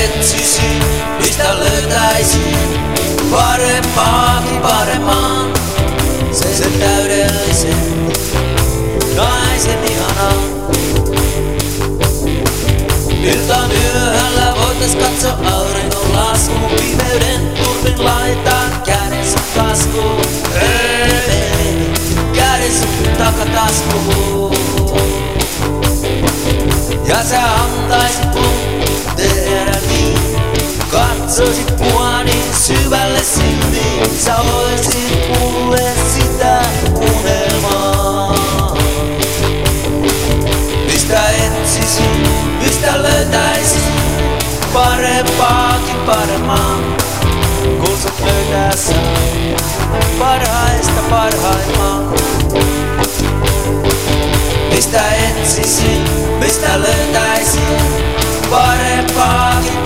etsisin, mistä löytäisin parempaakin paremman. Sen täydellisen naisen ihanan. Iltaan yöhällä voitais katsoa auringon laskuun. Pimeyden turvin laitaan kädensä taskuun. Kädensä takataskuun. Ja sä antaisit mun tehdä niin. Katsoisit mua niin syvälle silmiin. Sä oisit mulle sitä unelmaa. Mistä etsisin, mistä löytäisin parempaakin paremman. Kun sut löytää sä parhaista parhaimman. Mistä etsisin, mistä löytäisin parempaakin